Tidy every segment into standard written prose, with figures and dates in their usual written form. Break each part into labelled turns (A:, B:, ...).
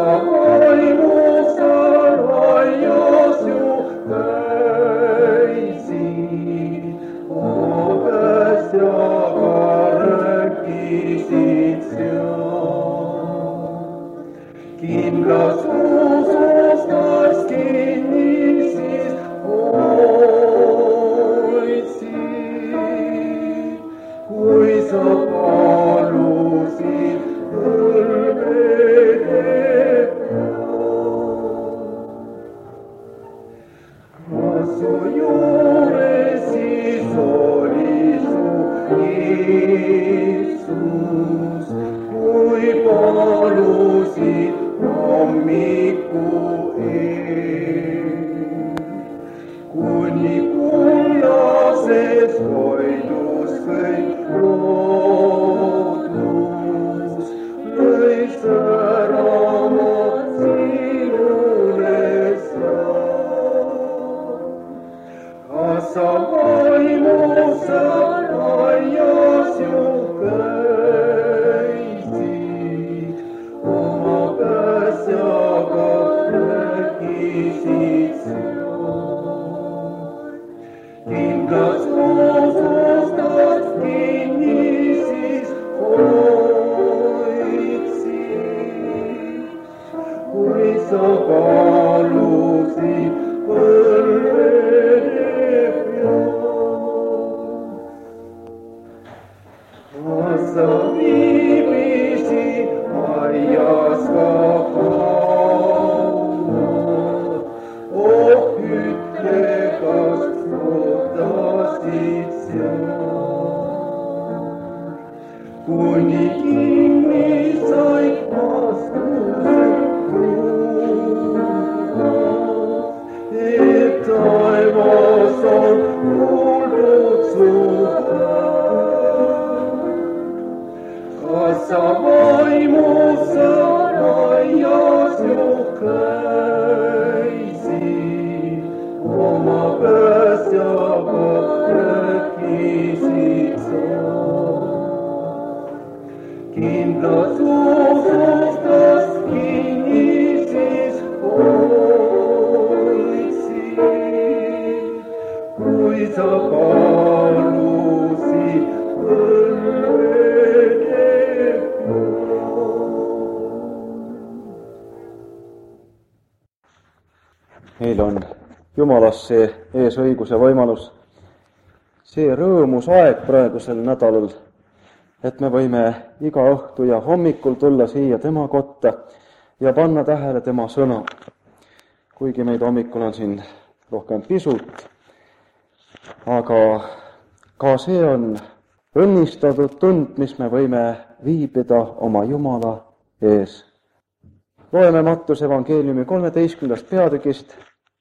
A: vaimu sa raias ju käisid, oma päästjaga rääkisid seal. Kindlas usus taas kinni siis hoidsid, kui sa palusid õlvede peal. Kas su juures siis oli su Iisus, kui palusid hommiku eel, kuni kullases toidus kõik lootus lõi särama sinule seal. Kas sa vaimus sa raias ju käisid, oma päästjaga rääkisid seal. Kindlas usus taas kinni siis hoidsid, kui sa palusid õlvede peal. Kas sa viibisid aias ka kaua, oh ütle, kas ootasid seal, kuni kinni sai vastused tuua, et taevas on kuuldud su hääl. Kas sa vaimus sa raias ju käisid, oma päästjaga rääkisid seal. Kindlas usus taas kinni siis hoidsid, kui sa palusid õlvede peal.
B: Meil on Jumalast see eesõiguse võimalus, see rõõmus aeg praegusel nädalal, et me võime iga õhtu ja hommikul tulla siia tema kotta ja panna tähele tema sõna. Kuigi meid hommikul on siin rohkem pisut, aga ka see on õnnistatud tund, mis me võime viibida oma Jumala ees. Loeme Mattuse evangeeliumi 13. peatükist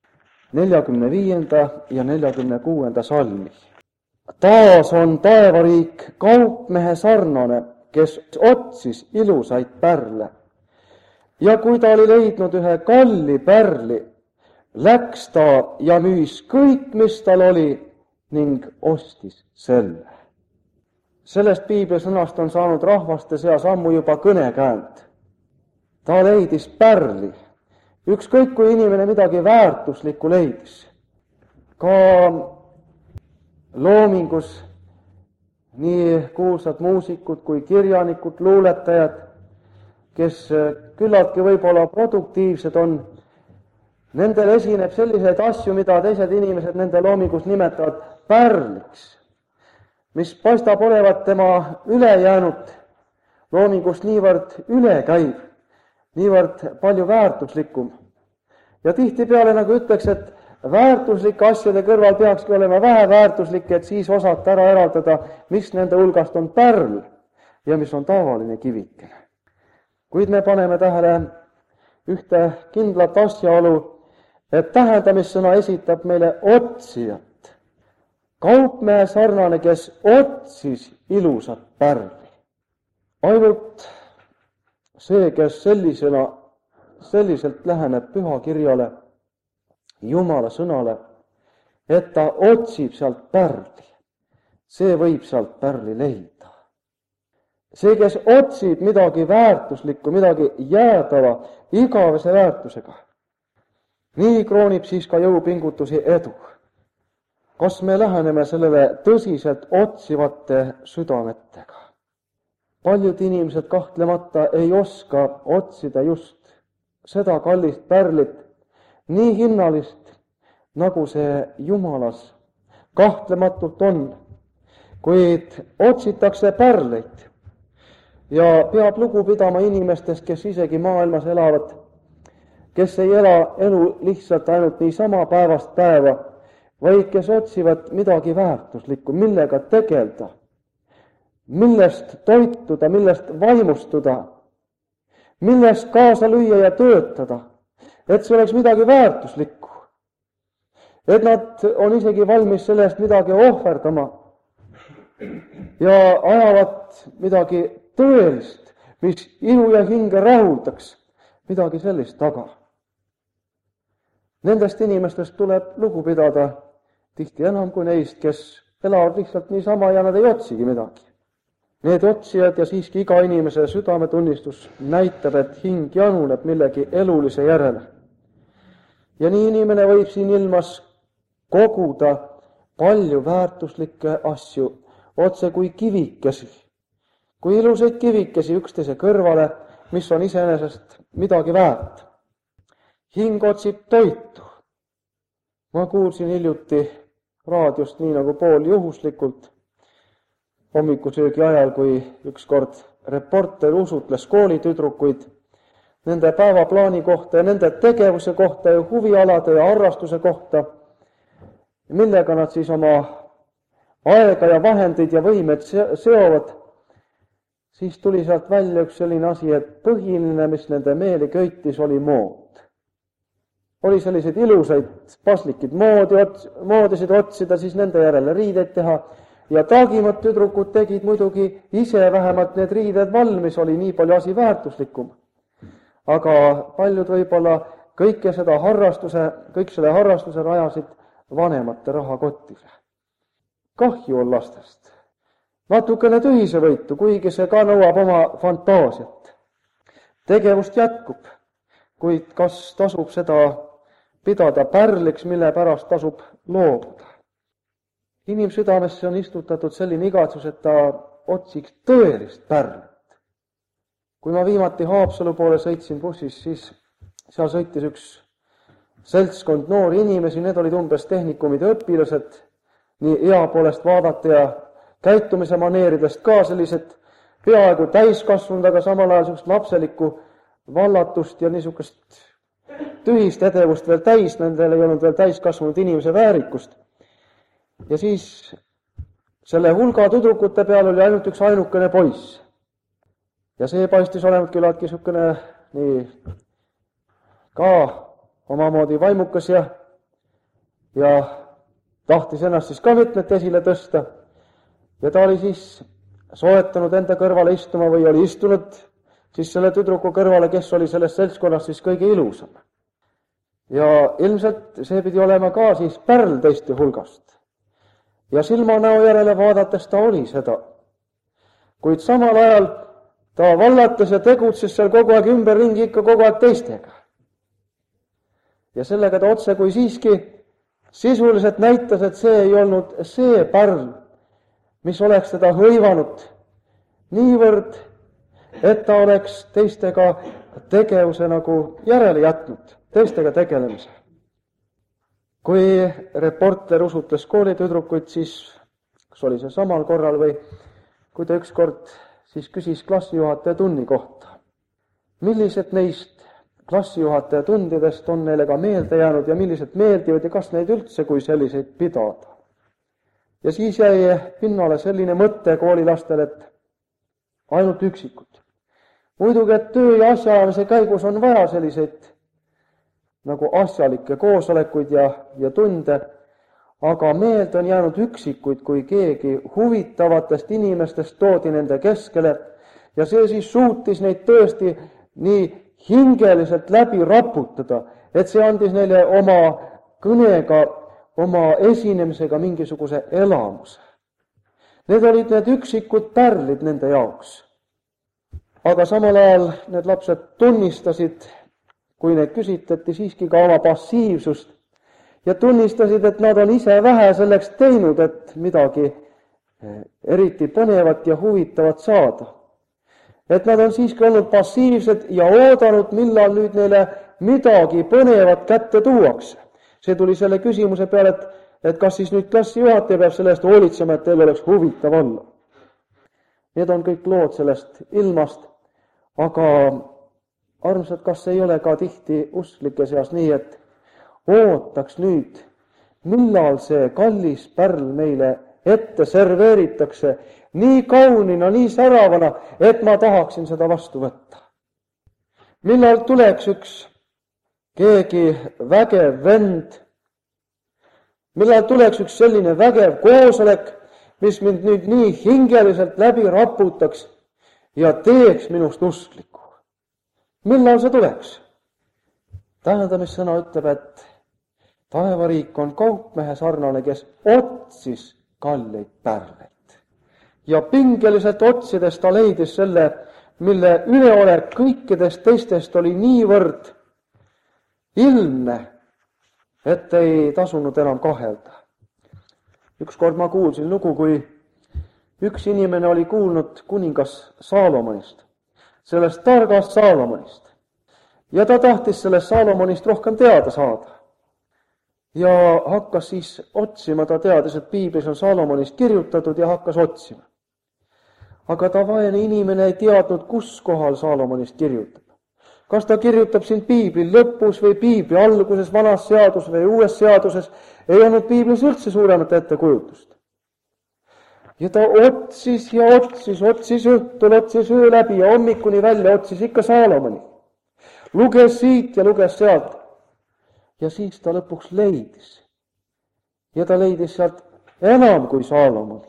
B: 45. ja 46. salmi. Taas on taevariik kaupmehe sarnane, kes otsis ilusaid pärle. Ja kui ta oli leidnud ühe kalli pärli, läks ta ja müüs kõik, mis tal oli, ning ostis selle. Sellest piiblisõnast on saanud rahvaste seas ammu juba kõnekäänd. Ta leidis pärli. Ükskõik, kui inimene midagi väärtuslikku leidis. Ka loomingus nii kuulsad muusikud kui kirjanikud, luuletajad, kes küllaltki võib-olla produktiivsed on, nendel esineb selliseid asju, mida teised inimesed nende loomingus nimetavad pärliks, mis paistab olevat tema ülejäänud loomingust niivõrd ülekäiv, niivõrd palju väärtuslikum. Ja tihtipeale nagu ütleks, et väärtuslike asjade kõrval peakski olema vähe väärtuslik, et siis osata ära eraldada, mis nende hulgast on pärl ja mis on tavaline kivikene. Kuid me paneme tähele ühte kindlat asjaolu, et tähendamissõna esitab meile otsijat. Kaupmehe sarnane, kes otsis ilusat pärli. Ainult see, kes selliselt läheneb pühakirjale, Jumala sõnale, et ta otsib sealt pärli, see võib sealt pärli leida. see, kes otsib midagi väärtuslikku, midagi jäädava, igavese väärtusega, nii kroonib siis ka jõupingutusi edu. Kas me läheneme sellele tõsiselt otsivate südametega? Paljud inimesed kahtlemata ei oska otsida just seda kallist pärlit, nii hinnalist, nagu see Jumalas kahtlematult on, kuid otsitakse pärleid ja peab lugu pidama inimestest, kes isegi maailmas elavad, kes ei ela elu lihtsalt ainult niisama päevast päeva, vaid kes otsivad midagi väärtuslikku, millega tegelda, millest toituda, millest vaimustuda, millest kaasa lüüa ja töötada, et see oleks midagi väärtuslikku. Et nad on isegi valmis selle eest midagi ohverdama ja ajavad midagi tõelist, mis ihu ja hinge rahuldaks, midagi sellist taga. Nendest inimestest tuleb lugu pidada tihti enam kui neist, kes elavad lihtsalt niisama ja nad ei otsigi midagi. Need otsijad ja siiski iga inimese südametunnistus näitab, et hing januneb millegi elulise järele. Ja nii inimene võib siin ilmas koguda palju väärtuslikke asju, otse kui kivikesi, kui ilusaid kivikesi üksteise kõrvale, mis on iseenesest midagi väärt. Hing otsib toitu. Ma kuulsin hiljuti raadiost nii nagu pooljuhuslikult hommikusöögi ajal, kui ükskord reporter usutles koolitüdrukuid nende päevaplaani kohta ja nende tegevuse kohta ja huvialade ja harrastuse kohta, millega nad siis oma aega ja vahendid ja võimed seovad, siis tuli sealt välja üks selline asi, et põhiline, mis nende meeli köitis, oli mood. Oli selliseid ilusaid paslikid moodisid otsida, siis nende järele riideid teha ja taagimad tüdrukud tegid muidugi ise vähemalt need riided valmis, oli nii palju asi väärtuslikum. Aga paljud võib-olla kõik selle harrastuse rajasid vanemate rahakottile. Kahju on lastest. Natukene tühisevõitu, kuigi see ka nõuab oma fantaasiat. Tegevust jätkub, kuid kas tasub seda pidada pärliks, mille pärast tasub loobuda? Inimsüdamesse on istutatud selline igatsus, et ta otsiks tõelist pärlit. Kui ma viimati Haapsalu poole sõitsin bussis, siis seal sõitis üks seltskond noori inimesi, need olid umbes tehnikumide õpilased, nii ea poolest vaadata ja käitumise maneeridest ka sellised peaaegu täiskasvanud, aga samal ajal niisugust lapselikku vallatust ja niisugust tühist edevust veel täis, nendel ei olnud veel täiskasvanud inimese väärikust. Ja siis selle hulga tüdrukute peal oli ainult üks ainukene poiss. Ja see paistis olevat küllaltki niisugune nii ka omamoodi vaimukas ja tahtis ennast siis ka mitmet esile tõsta. Ja ta oli siis soetanud enda kõrvale istuma või oli istunud siis selle tüdruku kõrvale, kes oli sellest seltskonnast siis kõige ilusam. Ja ilmselt see pidi olema ka siis pärl teiste hulgast. Ja silmanäo järele vaadates ta oli seda. Kuid samal ajal ta vallatas ja tegutses seal kogu aeg ümberringi ikka kogu aeg teistega. Ja sellega ta otse kui siiski sisuliselt näitas, et see ei olnud see pärl, mis oleks teda hõivanud niivõrd, et ta oleks teistega tegevuse nagu järele jätnud, teistega tegelemise. Kui reporter usutles koolitüdrukuid, siis kas oli see samal korral või kui ta ükskord siis küsis klassijuhataja tunni kohta. Millised neist klassijuhataja tundidest on neile ka meelde jäänud ja millised meeldivad ja kas neid üldse kui selliseid pidada? Ja siis jäi pinnale selline mõte koolilastel, et ainult üksikud. Muidugi, et töö ja asjaajamise käigus on vaja selliseid nagu asjalikke koosolekuid ja tunde, aga meelde on jäänud üksikuid, kui keegi huvitavatest inimestest toodi nende keskele ja see siis suutis neid tõesti nii hingeliselt läbi raputada, et see andis neile oma kõnega, oma esinemisega mingisuguse elamuse. Need olid need üksikud pärlid nende jaoks. aga samal ajal need lapsed tunnistasid, kui neid küsitleti, siiski ka oma passiivsust ja tunnistasid, et nad on ise vähe selleks teinud, et midagi eriti põnevat ja huvitavat saada. Et nad on siiski olnud passiivsed ja oodanud, millal nüüd neile midagi põnevat kätte tuuakse. See tuli selle küsimuse peale, et kas siis nüüd klassijuhataja peab selle eest hoolitsema, et teil oleks huvitav olla. Need on kõik lood sellest ilmast, aga armsad, kas ei ole ka tihti usklike seas nii, et ootaks nüüd, millal see kallis pärl meile ette serveeritakse nii kaunina, nii säravana, et ma tahaksin seda vastu võtta. Millal tuleks üks keegi vägev vend, millal tuleks üks selline vägev koosolek, mis mind nüüd nii hingeliselt läbi raputaks ja teeks minust uskliku. Millal see tuleks? Tähendamissõna ütleb, et taevariik on kaupmehe sarnane, kes otsis kalleid pärleid. Ja pingeliselt otsides ta leidis selle, mille üleolek kõikidest teistest oli niivõrd ilmne, et ei tasunud enam kahelda. Ükskord ma kuulsin lugu, kui üks inimene oli kuulnud kuningas Saalomonist, sellest targast Saalomonist. Ja ta tahtis sellest Saalomonist rohkem teada saada. Ja hakkas siis otsima, ta teadis, et piiblis on Saalomonist kirjutatud ja hakkas otsima. Aga ta vaene inimene ei teadnud, kus kohal Saalomonist kirjutab. Kas ta kirjutab siin piibli lõpus või piibli alguses, vanas seadus või uues seaduses, ei olnud piiblis üldse suuremat ettekujutust. Ja ta otsis ja otsis õhtul, otsis öö läbi ja hommikuni välja otsis ikka Saalomoni. Luges siit ja luges sealt. Ja siis ta lõpuks leidis. Ja ta leidis sealt enam kui Saalomoni.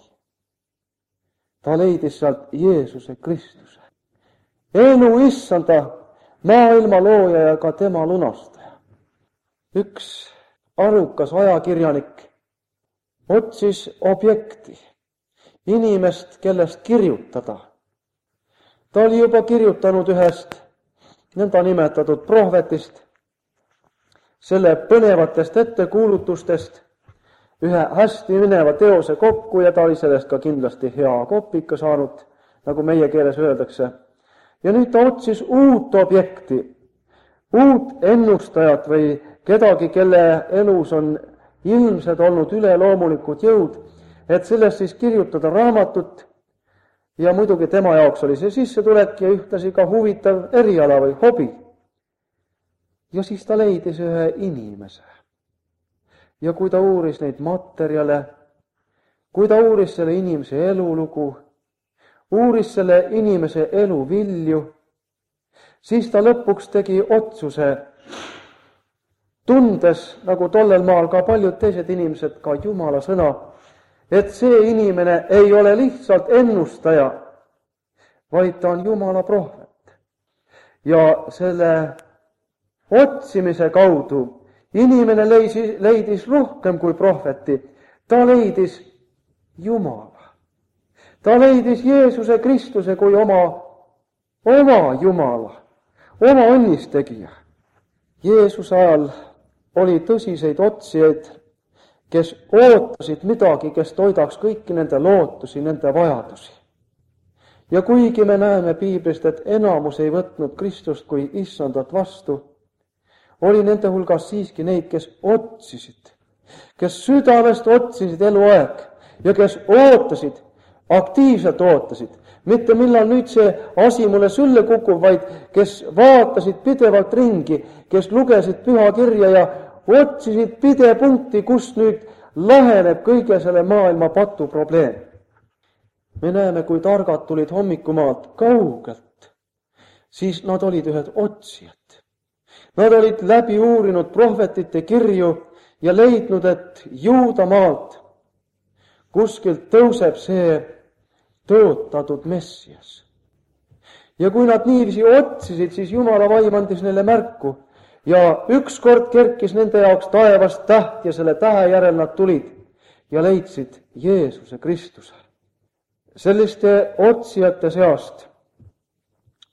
B: Ta leidis sealt Jeesuse Kristuse. Elu issanda, maailma looja ja ka tema lunastaja. Üks arukas ajakirjanik otsis objekti, inimest, kellest kirjutada. Ta oli juba kirjutanud ühest nõnda nimetatud prohvetist, selle põnevatest ettekuulutustest ühe hästi mineva teose kokku ja ta oli sellest ka kindlasti hea kopika saanud, nagu meie keeles öeldakse. Ja nüüd ta otsis uut objekti, uut ennustajat või kedagi, kelle elus on ilmsed olnud üleloomulikud jõud, et sellest siis kirjutada raamatut. Ja muidugi tema jaoks oli see sissetulek ja ühtlasi ka huvitav eriala või hobi. Ja siis ta leidis ühe inimese. Ja kui ta uuris neid materjale, kui ta uuris selle inimese elulugu, uuris selle inimese elu vilju, siis ta lõpuks tegi otsuse, tundes, nagu tollel maal ka paljud teised inimesed, ka Jumala sõna, et see inimene ei ole lihtsalt ennustaja, vaid ta on Jumala prohvet. Ja selle otsimise kaudu inimene leidis rohkem kui prohveti. Ta leidis Jumala. Ta leidis Jeesuse Kristuse kui oma Jumala, oma õnnistegija. Jeesuse ajal oli tõsiseid otsijaid, kes ootasid midagi, kes toidaks kõiki nende lootusi, nende vajadusi. Ja kuigi me näeme piiblist, et enamus ei võtnud Kristust kui issandat vastu, oli nende hulgas siiski neid, kes otsisid, kes südamest otsisid eluaeg ja kes ootasid, aktiivselt ootasid, mitte millal nüüd see asi mulle sülle kukub, vaid kes vaatasid pidevalt ringi, kes lugesid püha kirja ja otsisid pidepunkti, kus nüüd laheneb kõige selle maailma patu probleem. Me näeme, kui targad tulid hommikumaalt kaugelt, siis nad olid ühed otsijad. Nad olid läbi uurinud prohvetite kirju ja leidnud, et Juuda maalt kuskilt tõuseb see tõotatud Messias. Ja kui nad niiviisi otsisid, siis Jumala vaim andis neile märku ja ükskord kerkis nende jaoks taevast täht ja selle tähe järel nad tulid ja leidsid Jeesuse Kristuse. Selliste otsijate seast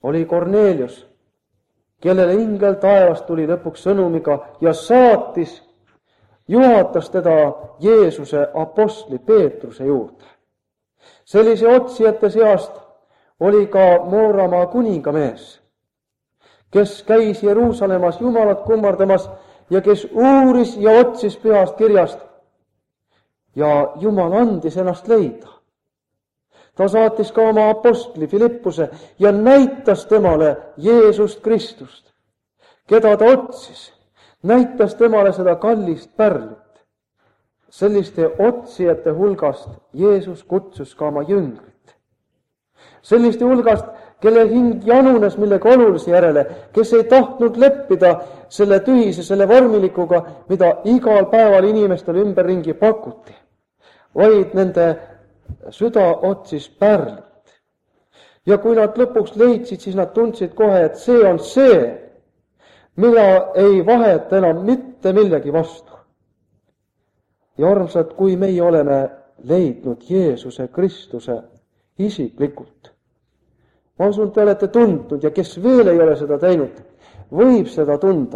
B: oli Kornelius, kellele ingel taevast tuli lõpuks sõnumiga ja saatis, juhatas teda Jeesuse apostli Peetruse juurde. Sellise otsijate seast oli ka Mooramaa kuningamees, kes käis Jeruusalemmas Jumalat kummardamas ja kes uuris ja otsis pühast kirjast. Ja Jumal andis ennast leida. Ta saatis ka oma apostli Filippuse ja näitas temale Jeesust Kristust, keda ta otsis. Näitas temale seda kallist pärlit. Selliste otsijate hulgast Jeesus kutsus ka oma jüngrit. Selliste hulgast, kelle hing janunes millegi olulise järele, kes ei tahtnud leppida selle tühise, selle vormilikuga, mida igal päeval inimestel ümberringi pakuti, vaid nende süda otsis pärlit. Ja kui nad lõpuks leidsid, siis nad tundsid kohe, et see on see, mida ei vaheta enam mitte millegi vastu. Ja armsad, kui meie oleme leidnud Jeesuse Kristuse isiklikult, ma usun, te olete tundnud ja kes veel ei ole seda teinud, võib seda tunda,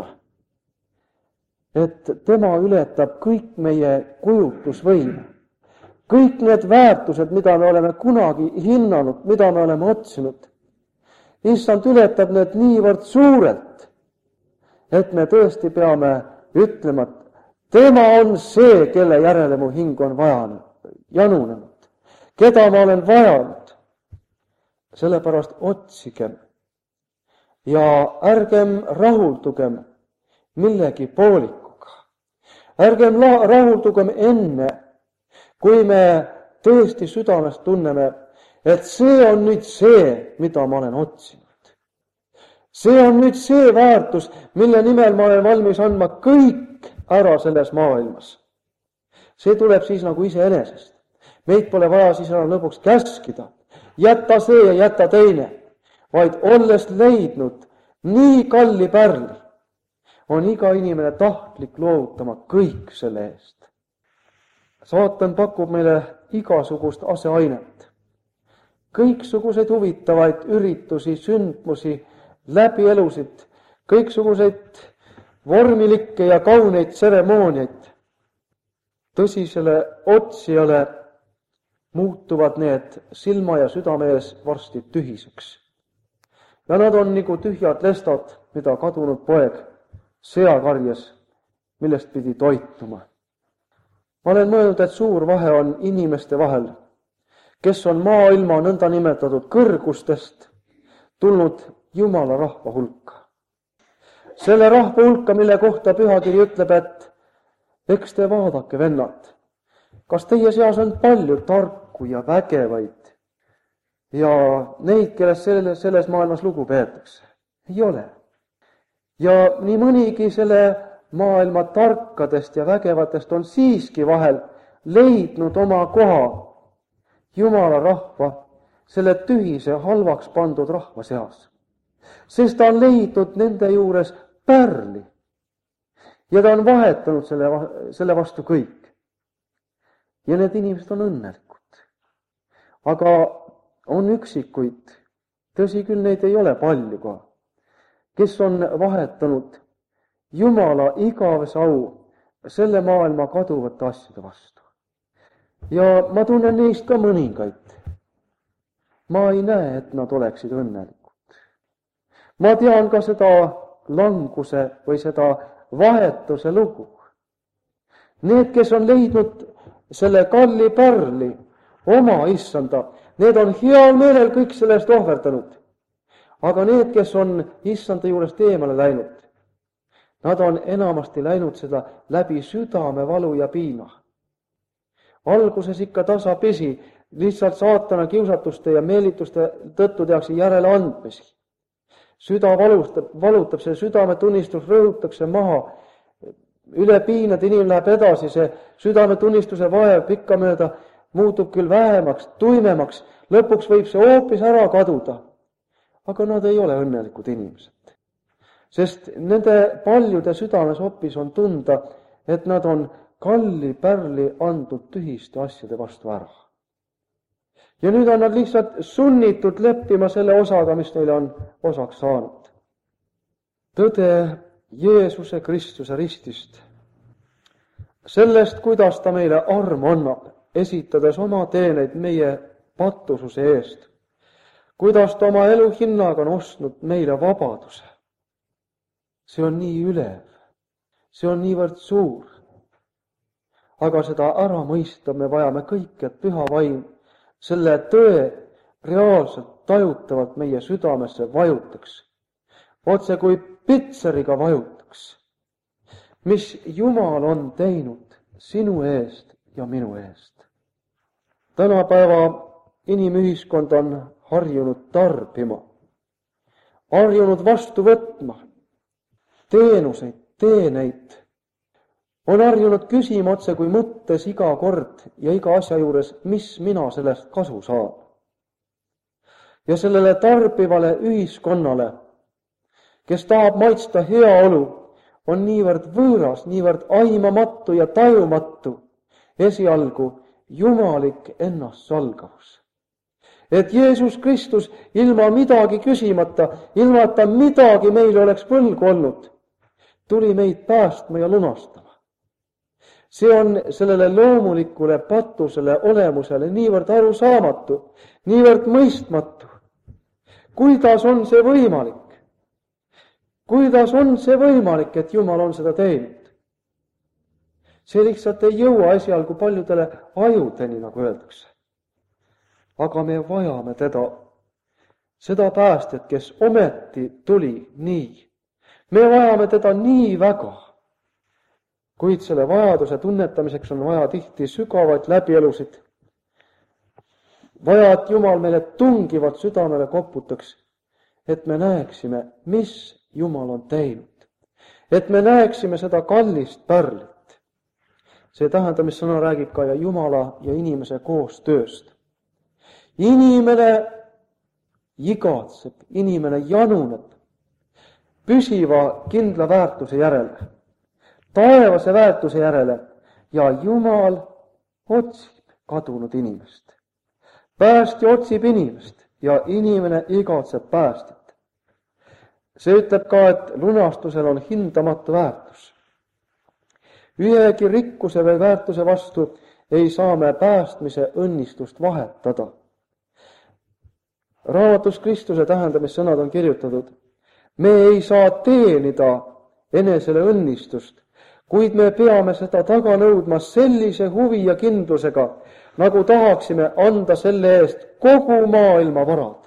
B: et tema ületab kõik meie kujutlusvõime. Kõik need väärtused, mida me oleme kunagi hinnanud, mida me oleme otsinud, issand ületab need niivõrd suurelt, et me tõesti peame ütlema, et tema on see, kelle järele mu hing on janunenud, keda ma olen vajanud. Sellepärast otsigem ja ärgem rahuldugem millegi poolikuga. Ärgem rahuldugem enne, kui me tõesti südamest tunneme, et see on nüüd see, mida ma olen otsinud. See on nüüd see väärtus, mille nimel ma olen valmis andma kõik ära selles maailmas. See tuleb siis nagu iseenesest. Meid pole vaja siis enam lõpuks käskida. Jäta see ja jäta teine, vaid olles leidnud nii kalli pärli, on iga inimene tahtlik loovutama kõik selle eest. Saatan pakub meile igasugust aseainet, kõiksuguseid huvitavaid üritusi, sündmusi, läbielusid, kõiksuguseid vormilikke ja kauneid tseremooniaid. Tõsisele otsijale muutuvad need silma ja südame ees varsti tühiseks. Ja nad on nagu tühjad lestad, mida kadunud poeg seakarjes, millest pidi toituma. Ma olen mõelnud, et suur vahe on inimeste vahel, kes on maailma nõnda nimetatud kõrgustest tulnud Jumala rahva hulka. Selle rahva hulka, mille kohta pühakiri ütleb, et eks te vaadake, vennad, kas teie seas on palju tarku ja vägevaid ja neid, kellest selles maailmas lugu peetakse? Ei ole. Ja nii mõnigi selle maailma tarkadest ja vägevatest on siiski vahel leidnud oma koha Jumala rahva, selle tühise halvaks pandud rahva seas. Sest ta on leidnud nende juures pärli ja ta on vahetanud selle vastu kõik. Ja need inimesed on õnnelikud. Aga on üksikuid, tõsi küll, neid ei ole palju ka, kes on vahetanud Jumala igavese au selle maailma kaduvate asjade vastu. Ja ma tunnen neist ka mõningaid. Ma ei näe, et nad oleksid õnnelikud. Ma tean ka seda languse või seda vahetuse lugu. Need, kes on leidnud selle kalli pärli oma issanda, need on heal meelel kõik sellest ohverdanud. Aga need, kes on issanda juurest eemale läinud, nad on enamasti läinud seda läbi südamevalu ja piina. Alguses ikka tasapisi, lihtsalt saatana kiusatuste ja meelituste tõttu tehakse järeleandmisi. Süda valutab, see südametunnistus rõhutakse maha. Üle piinad inimene läheb edasi, see südametunnistuse vaev pikkamööda muutub küll vähemaks, tuimemaks, lõpuks võib see hoopis ära kaduda. Aga nad ei ole õnnelikud inimesed. Sest nende paljude südames hoopis on tunda, et nad on kalli pärli andnud tühiste asjade vastu ära. Ja nüüd on nad lihtsalt sunnitud leppima selle osaga, mis neile on osaks saanud. Tõde Jeesuse Kristuse ristist, sellest, kuidas ta meile armu annab, esitades oma teeneid meie patususe eest, kuidas ta oma elu hinnaga on ostnud meile vabaduse. See on nii ülev, see on niivõrd suur. Aga seda ära mõista me vajame kõik, et püha vaim selle tõe reaalselt tajutavalt meie südamesse vajutaks. Otse kui pitseriga vajutaks, mis Jumal on teinud sinu eest ja minu eest. Tänapäeva inimühiskond on harjunud tarbima, harjunud vastu võtma teenuseid, teeneid, on harjunud küsima otse kui mõttes iga kord ja iga asja juures, mis mina sellest kasu saan. Ja sellele tarbivale ühiskonnale, kes tahab maitsta heaolu, on niivõrd võõras, niivõrd aimamatu ja tajumatu esialgu jumalik ennastsalgavus. Et Jeesus Kristus ilma midagi küsimata, ilma et ta midagi meile oleks võlgu olnud, tuli meid päästma ja lunastama. See on sellele loomulikule patusele olemusele niivõrd arusaamatu, niivõrd mõistmatu. Kuidas on see võimalik? Kuidas on see võimalik, et Jumal on seda teinud? See lihtsalt ei jõua esialgu paljudele ajudeni, nagu öeldakse. Aga me vajame teda, seda päästjat, kes ometi tuli nii. Me vajame teda nii väga. Kuid selle vajaduse tunnetamiseks on vaja tihti sügavaid läbielusid. Vaja, et Jumal meile tungivat südamele koputaks, et me näeksime, mis Jumal on teinud. Et me näeksime seda kallist pärlit. See tähendamissõna räägib ka Jumala ja inimese koostööst. Inimene igatseb, inimene januneb püsiva kindla väärtuse järele, taevase väärtuse järele ja Jumal otsib kadunud inimest. Päästja otsib inimest ja inimene igatseb päästjat. See ütleb ka, et lunastusel on hindamatu väärtus. Ühegi rikkuse või väärtuse vastu ei saa me päästmise õnnistust vahetada. Raamatus Kristuse tähendamissõnad on kirjutatud. Me ei saa teenida enesele õnnistust, kuid me peame seda taga nõudma sellise huvi ja kindlusega, nagu tahaksime anda selle eest kogu maailma varad.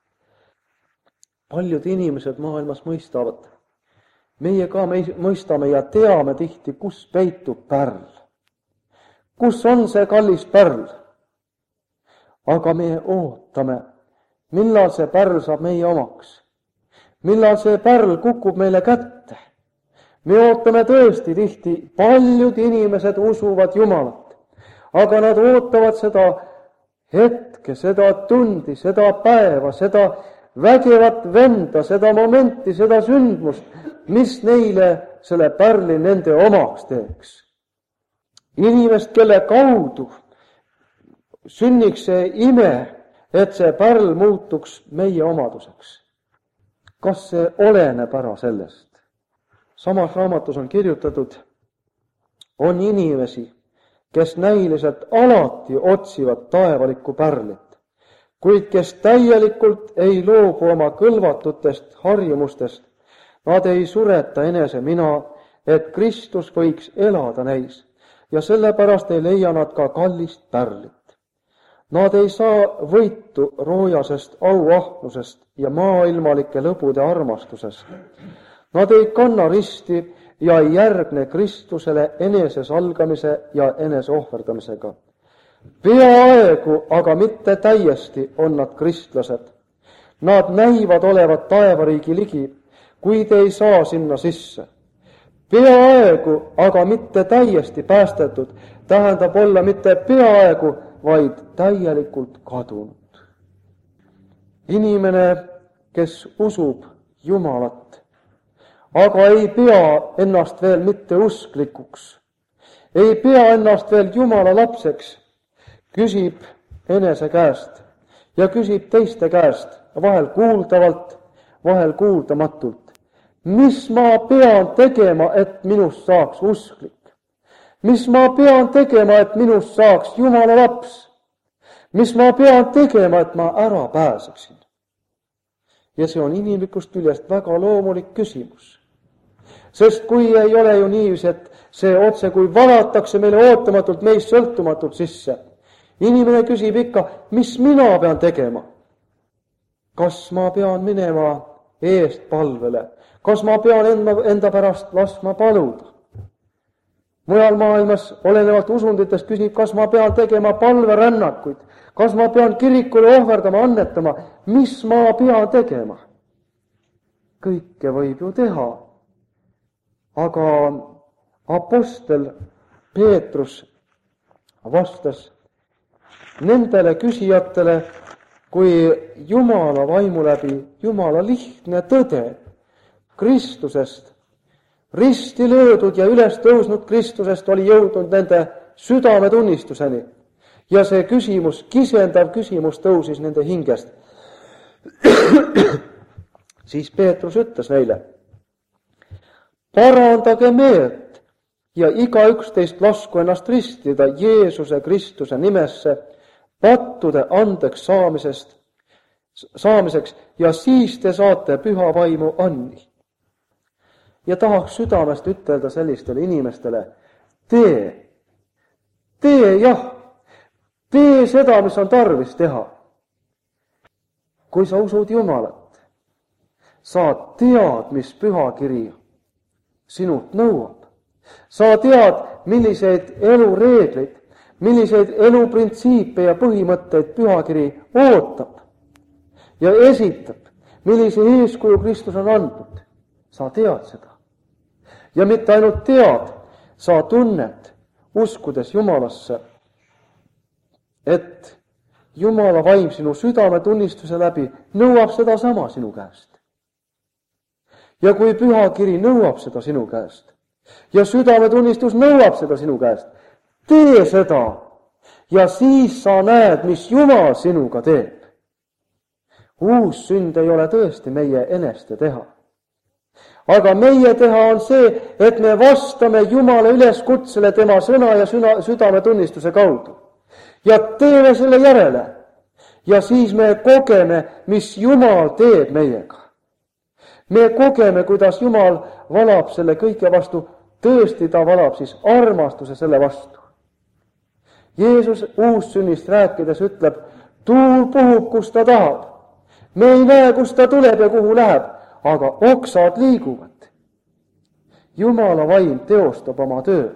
B: Paljud inimesed maailmas mõistavad. Meie ka mõistame ja teame tihti, kus peitub pärl. Kus on see kallis pärl? Aga me ootame, millal see pärl saab meie omaks. Millal see pärl kukub meile kätte. Me ootame tõesti tihti, paljud inimesed usuvad Jumalat, aga nad ootavad seda hetke, seda tundi, seda päeva, seda vägevat venda, seda momenti, seda sündmust, mis neile selle pärli nende omaks teeks. Inimest, kelle kaudu sünniks see ime, et see pärl muutuks meie omaduseks. Kas see oleneb ära sellest? Samas raamatus on kirjutatud, on inimesi, kes näiliselt alati otsivad taevalikku pärlit, kuid kes täielikult ei loobu oma kõlvatutest harjumustest. Nad ei sureta enese mina, et Kristus võiks elada neis ja sellepärast ei leia nad ka kallist pärlit. Nad ei saa võitu roojasest auahnusest ja maailmalike lõbude armastusest. Nad ei kanna risti ja ei järgne Kristusele enesesalgamise ja eneseohverdamisega. Peaaegu, aga mitte täiesti on nad kristlased. Nad näivad olevat taevariigi ligi, kuid ei saa sinna sisse. Peaaegu, aga mitte täiesti päästetud, tähendab olla mitte peaaegu, vaid täielikult kadunud. Inimene, kes usub Jumalat, aga ei pea ennast veel mitte usklikuks, ei pea ennast veel Jumala lapseks, küsib enese käest, ja küsib teiste käest, vahel kuuldavalt, vahel kuuldamatult, mis ma pean tegema, et minust saaks usklik? Mis ma pean tegema, et minust saaks Jumala laps? Mis ma pean tegema, et ma ära pääseksin? Ja see on inimlikust küljest väga loomulik küsimus. Sest kui ei ole ju niiviisi, et see otse kui valatakse meile ootamatult meist sõltumatult sisse, inimene küsib ikka, mis mina pean tegema? Kas ma pean minema eest palvele? Kas ma pean enda pärast laskma paluda? Mujal maailmas olenevalt usunditest küsib, kas ma pean tegema palverännakuid, kas ma pean kirikule ohverdama, annetama, mis ma pean tegema? Kõike võib ju teha. Aga apostel Peetrus vastas nendele küsijatele kui Jumala vaimu läbi Jumala lihtne tõde Kristusest. Risti löödud ja üles tõusnud Kristusest oli jõudnud nende südametunnistuseni. Ja see küsimus, kisendav küsimus tõusis nende hingest. Siis Peetrus ütles neile, parandage meelt ja igaüks teist lasku ennast ristida Jeesuse Kristuse nimesse pattude andeks saamiseks ja siis te saate püha vaimu anni. Ja tahaks südamest ütelda sellistele inimestele, tee jah, tee seda, mis on tarvis teha. Kui sa usud Jumalat, sa tead, mis pühakiri sinult nõuab. Sa tead, milliseid elureegleid, milliseid eluprintsiipe ja põhimõtteid pühakiri ootab ja esitab, millise eeskuju Kristus on andnud. Sa tead seda. Ja mitte ainult tead, sa tunned, uskudes Jumalasse, et Jumala vaim sinu südametunnistuse läbi nõuab seda sama sinu käest. Ja kui pühakiri nõuab seda sinu käest ja südametunnistus nõuab seda sinu käest, tee seda ja siis sa näed, mis Jumal sinuga teeb. Uus sünd ei ole tõesti meie eneste teha. Aga meie teha on see, et me vastame Jumala üleskutsele tema sõna ja südametunnistuse kaudu. Ja teeme selle järele. Ja siis me kogeme, mis Jumal teeb meiega. Me kogeme, kuidas Jumal valab selle kõige vastu. Tõesti ta valab siis armastuse selle vastu. Jeesus uussünnist rääkides ütleb, tuul puhub, kus ta tahab. Me ei näe, kus ta tuleb ja kuhu läheb. Aga oksad liiguvad. Jumala vaim teostab oma töö.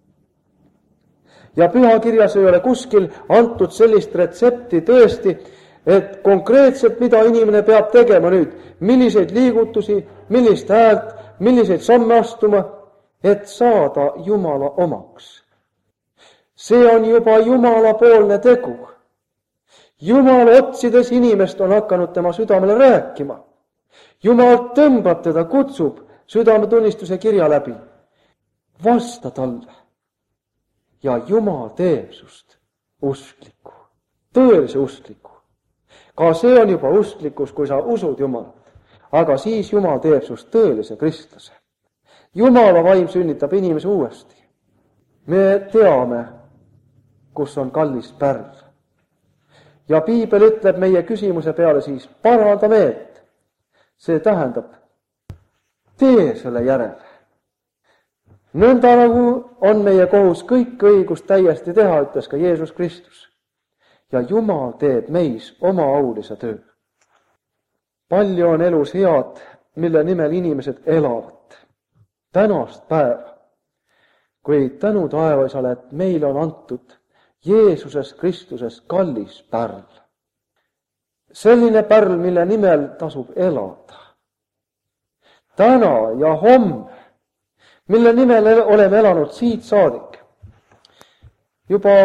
B: Ja pühakirjas ei ole kuskil antud sellist retsepti tõesti, et konkreetselt mida inimene peab tegema nüüd, milliseid liigutusi, millist häält, milliseid samme astuma, et saada Jumala omaks. See on juba Jumala poolne tegu. Jumal otsides inimest on hakanud tema südamele rääkima. Jumal tõmbab teda, kutsub südametunnistuse kirja läbi. Vasta talle. Ja Jumal teeb sust uskliku, tõelise uskliku. Ka see on juba usklikus, kui sa usud Jumalat. Aga siis Jumal teeb sust tõelise kristlase. Jumala vaim sünnitab inimese uuesti. Me teame, kus on kallis pärl. Ja Piibel ütleb meie küsimuse peale siis, paranda meelt. See tähendab, tee selle järele. Nõnda nagu on meie kohus kõik õigust täiesti teha, ütles ka Jeesus Kristus. Ja Jumal teeb meis oma aulise töö. Palju on elus head, mille nimel inimesed elavad. Tänast päeva, kui tänu taevaisale, et meile on antud Jeesuses Kristuses kallis pärl. Selline pärl, mille nimel tasub elada. Täna ja homme, mille nimel oleme elanud siit saadik. Juba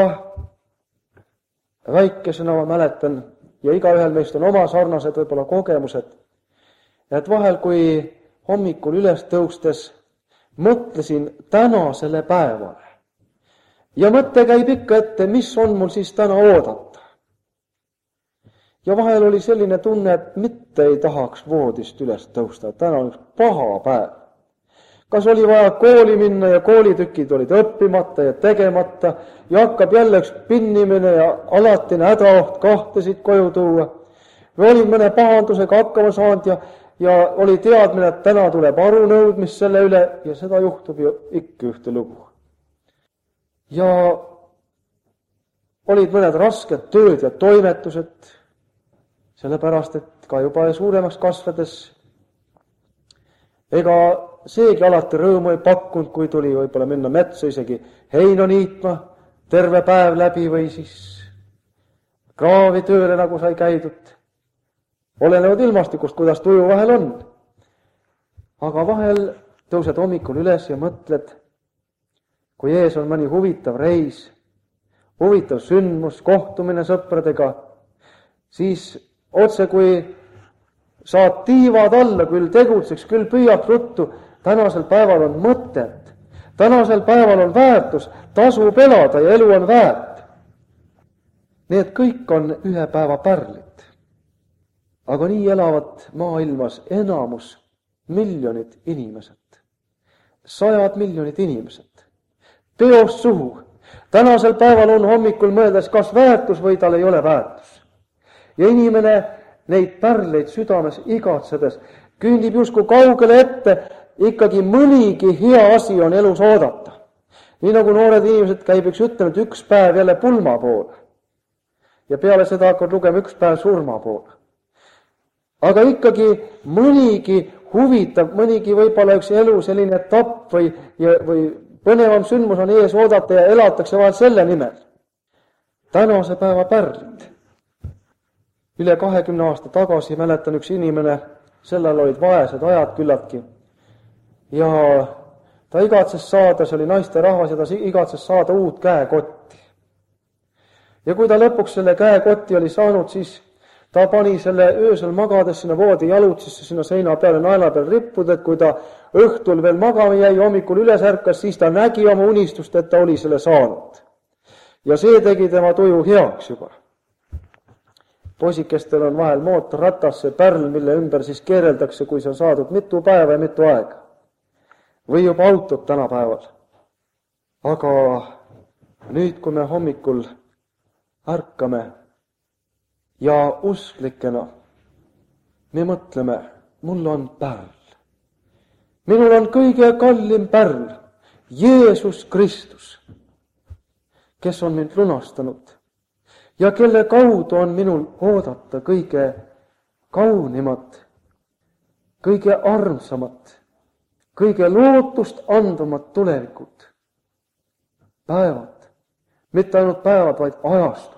B: väikesena ma mäletan, ja igaühel meist on oma sarnased võib-olla kogemused, et vahel, kui hommikul üles tõustes mõtlesin tänasele päevale. Ja mõte käib ikka ette, mis on mul siis täna oodata. ja vahel oli selline tunne, et mitte ei tahaks voodist üles tõusta, et täna on üks paha päev. Kas oli vaja kooli minna ja koolitükid olid õppimata ja tegemata ja hakkab jälle üks pinnimine ja alatine hädaoht kahtesid koju tuua. Või olin mõne pahandusega hakkama saanud ja oli teadmine, et täna tuleb arunõudmist selle üle ja seda juhtub ju ikka ühte lugu. Ja olid mõned rasked tööd ja toimetused, sellepärast et ka juba suuremaks kasvades ega seegi alati rõõmu ei pakkunud, kui tuli võib-olla minna metsa isegi heina niitma terve päev läbi või siis kraavi tööle, nagu sai käidud. Olenevad ilmastikust, kuidas tuju vahel on. Aga vahel tõused hommikul üles ja mõtled, kui ees on mõni huvitav reis, huvitav sündmus, kohtumine sõpradega, siis otse kui saad tiivad alla, küll tegutseks, küll püüaks ruttu, tänasel päeval on mõtet, tänasel päeval on väärtus, tasub elada ja elu on väärt. Need kõik on ühe päeva pärlid. Aga nii elavad maailmas enamus miljonid inimesed. 100 miljonit inimesed. Peost suhu. Tänasel päeval on hommikul mõeldes kas väärtus või tal ei ole väärtus. Ja inimene neid pärleid südames igatsedes küündib justkui kaugele ette, ikkagi mõnigi hea asi on elus oodata. Nii nagu noored inimesed käib üks päev jälle pulma poole. Ja peale seda hakkad lugema üks päev surma poole. Aga ikkagi mõnigi huvitav, mõnigi võib-olla üks elu selline etapp või põnevam sündmus on ees oodata ja elatakse vahel selle nimel. Tänase päeva pärlid. Üle 20 aasta tagasi mäletan üks inimene, sellel olid vaesed ajad küllaltki. Ja ta igatses saada, see oli naiste rahvas ja ta igatses saada uut käekotti. Ja kui ta lõpuks selle käekotti oli saanud, siis ta pani selle öösel magades sinna voodi jalutsisse, sinna seina peale naela peal rippuda, et kui ta õhtul veel magama jäi, hommikul üles ärkas, siis ta nägi oma unistust, et ta oli selle saanud. Ja see tegi tema tuju heaks juba. Poisikestel on vahel mootorratas, see pärl, mille ümber siis keereldakse, kui see on saadud mitu päeva ja mitu aega. Või juba autod tänapäeval. Aga nüüd, kui me hommikul ärkame ja usklikena me mõtleme, mul on pärl. Minul on kõige kallim pärl, Jeesus Kristus, kes on mind lunastanud ja kelle kaudu on minul oodata kõige kaunimat, kõige armsamat, kõige lootust andumat tulevikut. Päevad, mitte ainult päevad, vaid ajastud.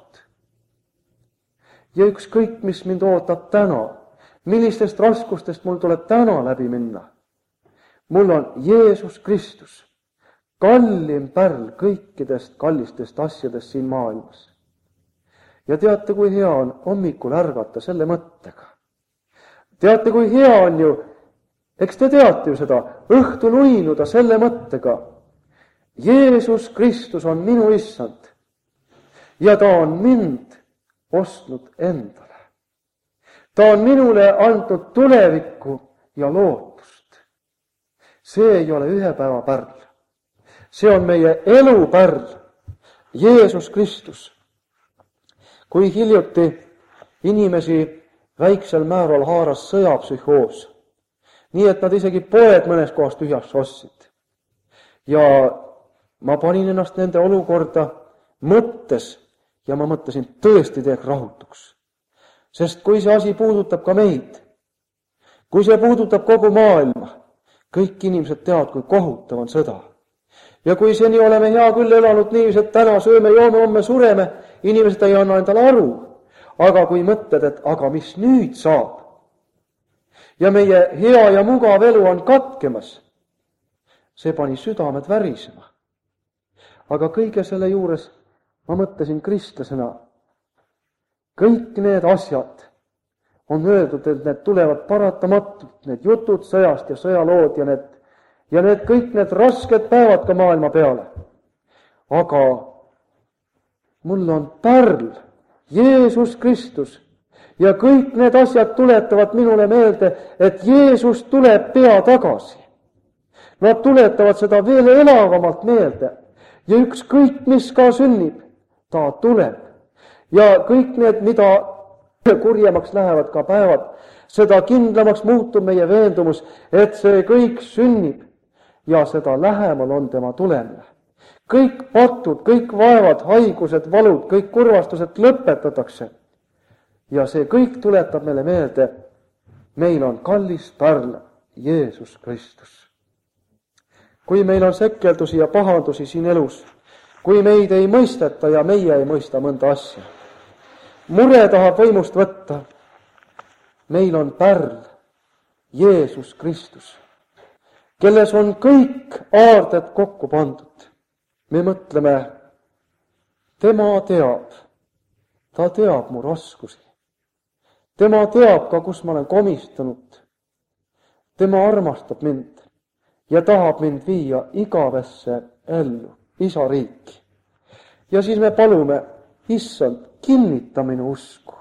B: Ja ükskõik, mis mind ootab täna, millistest raskustest mul tuleb täna läbi minna. Mul on Jeesus Kristus, kallim pärl kõikidest kallistest asjadest siin maailmas. Ja teate, kui hea on hommikul ärgata selle mõttega. Teate, kui hea on ju, eks te teate ju seda, õhtul uinuda selle mõttega. Jeesus Kristus on minu issand ja ta on mind ostnud endale. Ta on minule andnud tulevikku ja lootust. See ei ole ühe päeva pärl. See on meie elu pärl, Jeesus Kristus. Kui hiljuti inimesi väiksel määral haaras sõjapsühhoos, nii et nad isegi poed mõnes kohas tühjaks ostsid. Ja ma panin ennast nende olukorda mõttes ja ma mõtlesin, tõesti teeks rahutuks. Sest kui see asi puudutab ka meid, kui see puudutab kogu maailma, kõik inimesed teavad, kui kohutav on sõda. Ja kui seni oleme hea küll elanud nii, et täna sööme, joome, homme sureme, inimesed ei anna endale aru. Aga kui mõtled, et aga mis nüüd saab? Ja meie hea ja mugav elu on katkemas. See pani südamed värisema. Aga kõige selle juures ma mõtlesin kristlasena, kõik need asjad on öeldud, et need tulevad paratamatult, need jutud sõjast ja sõjalood ja need kõik need rasked päevad ka maailma peale. Aga mul on pärl, Jeesus Kristus, Ja kõik need asjad tuletavad minule meelde, et Jeesus tuleb pea tagasi. Nad tuletavad seda veel elavamalt meelde. Ja ükskõik, mis ka sünnib, ta tuleb. Ja kõik need, mida kurjemaks lähevad ka päevad, seda kindlamaks muutub meie veendumus, et see kõik sünnib ja seda lähemal on tema tulemine. Kõik patud, kõik vaevad, haigused, valud, kõik kurvastused lõpetatakse. Ja see kõik tuletab meile meelde, meil on kallis pärl, Jeesus Kristus. Kui meil on sekkeldusi ja pahandusi siin elus, kui meid ei mõisteta ja meie ei mõista mõnda asja, mure tahab võimust võtta, meil on pärl, Jeesus Kristus, kelles on kõik aarded kokku pandud. Me mõtleme, tema teab, ta teab mu raskusi. Tema teab ka, kus ma olen komistanud. Tema armastab mind ja tahab mind viia igavesse ellu, isa riiki. Ja siis me palume, issand, kinnita minu usku.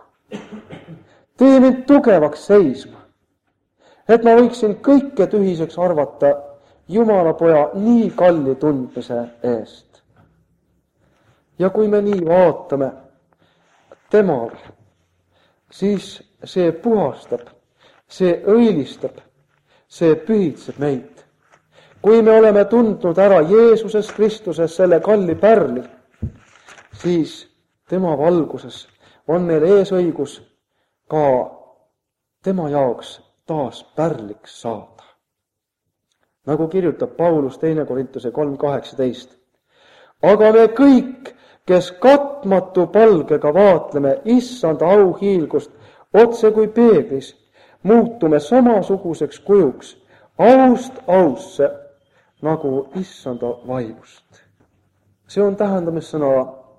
B: Tee mind tugevaks seisma, et ma võiksin kõike tühiseks arvata Jumala poja nii kalli tundmise eest. Ja kui me nii vaatame temale, siis see puhastab, see õilistab, see pühitseb meid. Kui me oleme tundnud ära Jeesuses Kristuses selle kalli pärli, siis tema valguses on meil eesõigus ka tema jaoks taas pärliks saada. Nagu kirjutab Paulus 2. Korintuse 3.18. Aga me kõik, kes katmatu palgega vaatleme issanda auhiilgust otse kui peeglis, muutume samasuguseks kujuks aust ausse nagu issanda vaimust. See on tähendamissõna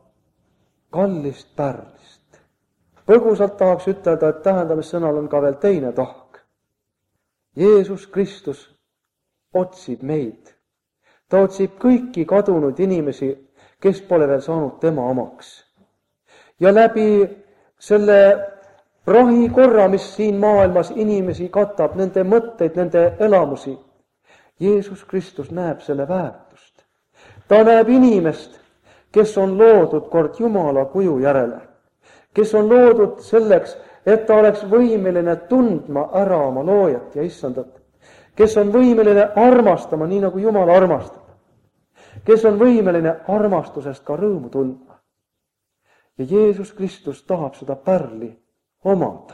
B: kallist pärlist. Põgusalt tahaks ütelda, et tähendamissõnal on ka veel teine tahk. Jeesus Kristus otsib meid. Ta otsib kõiki kadunud inimesi, kes pole veel saanud tema omaks. Ja läbi selle prahikorra, mis siin maailmas inimesi katab, nende mõtteid, nende elamusi, Jeesus Kristus näeb selle väärtust. Ta näeb inimest, kes on loodud kord Jumala kuju järele, kes on loodud selleks, et ta oleks võimeline tundma ära oma loojat ja issandat, kes on võimeline armastama nii, nagu Jumal armastab, kes on võimeline armastusest ka rõõmu tundma. Ja Jeesus Kristus tahab seda pärli omada.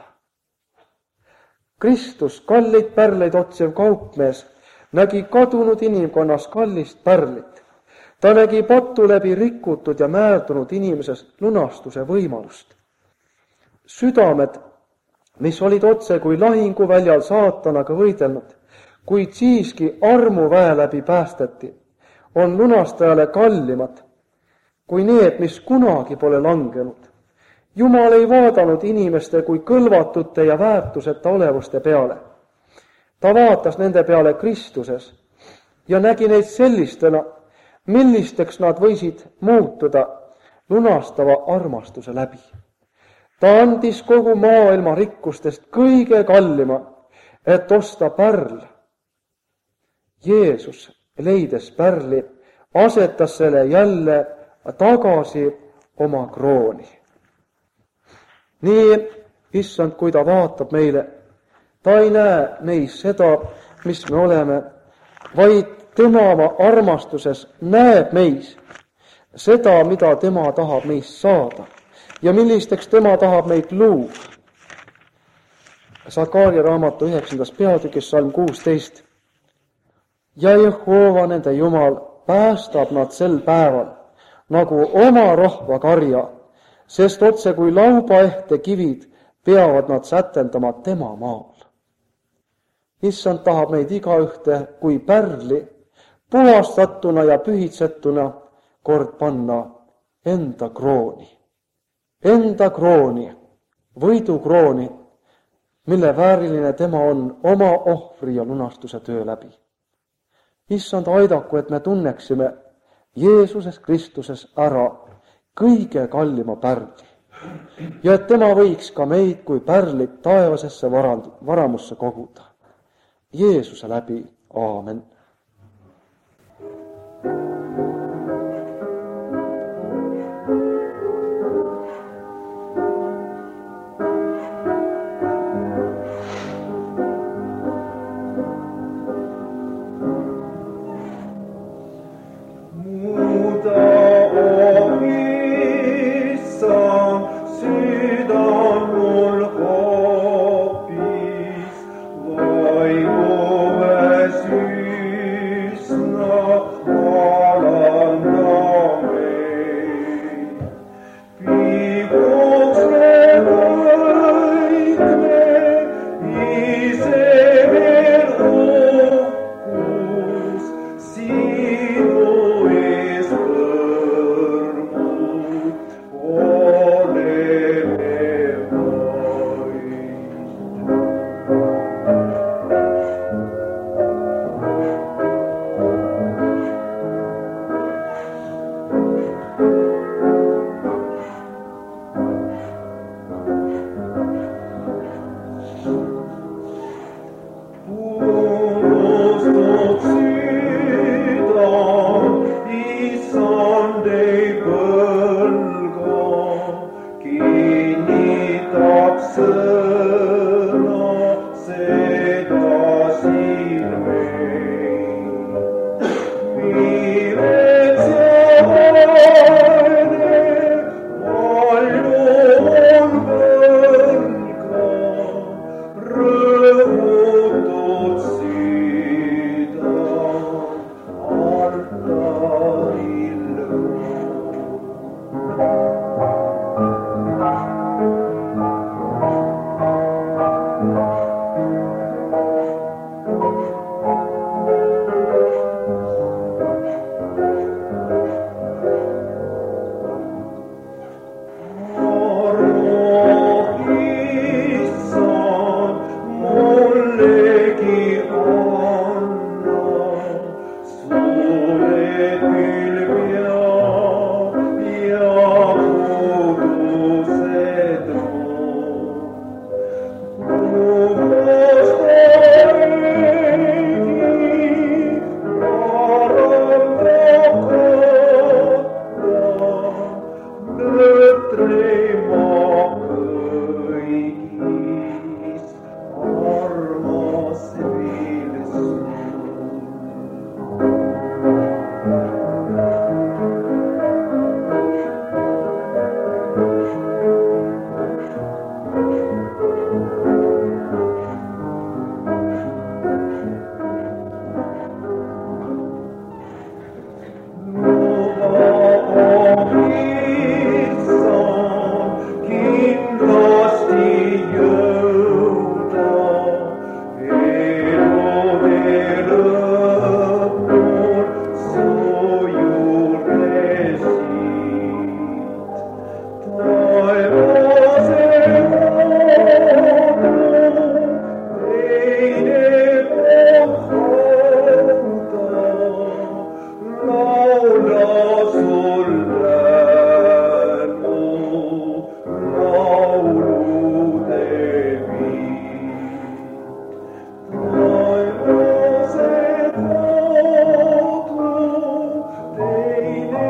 B: Kristus, kallid pärleid otsiv kaupmees, nägi kadunud inimkonnas kallist pärlit. Ta nägi patu läbi rikutud ja määrdunud inimesest lunastuse võimalust. Südamed, mis olid otse kui lahinguväljal saatanaga võidelnud, kuid siiski armuväe läbi päästeti, on lunastajale kallimad kui need, mis kunagi pole langenud. Jumal ei vaadanud inimeste kui kõlvatute ja väärtuseta olevuste peale. Ta vaatas nende peale Kristuses ja nägi neid sellistena, millisteks nad võisid muutuda lunastava armastuse läbi. Ta andis kogu maailma rikkustest kõige kallima, et osta pärl. Jeesus, leides pärli, asetas selle jälle tagasi oma krooni. Nii, issand, kui ta vaatab meile, ta ei näe meis seda, mis me oleme, vaid tema oma armastuses näeb meis seda, mida tema tahab meist saada ja millisteks tema tahab meid luua. Sakaaria raamatu 9. peatükis salm 16. Ja Jehova nende Jumal päästab nad sel päeval nagu oma rahva karja, sest otse kui laubaehte kivid peavad nad sätendama tema maal. Issand tahab meid igaühte kui pärli puhastatuna ja pühitsetuna kord panna enda krooni. Enda krooni, võidukrooni, mille vääriline tema on oma ohvri ja lunastuse töö läbi. Issand, aidaku, et me tunneksime Jeesuses Kristuses ära kõige kallima pärli. ja et tema võiks ka meid kui pärlid taevasesse varamusse koguda. Jeesuse läbi, aamen.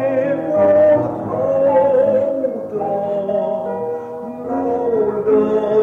A: Lord.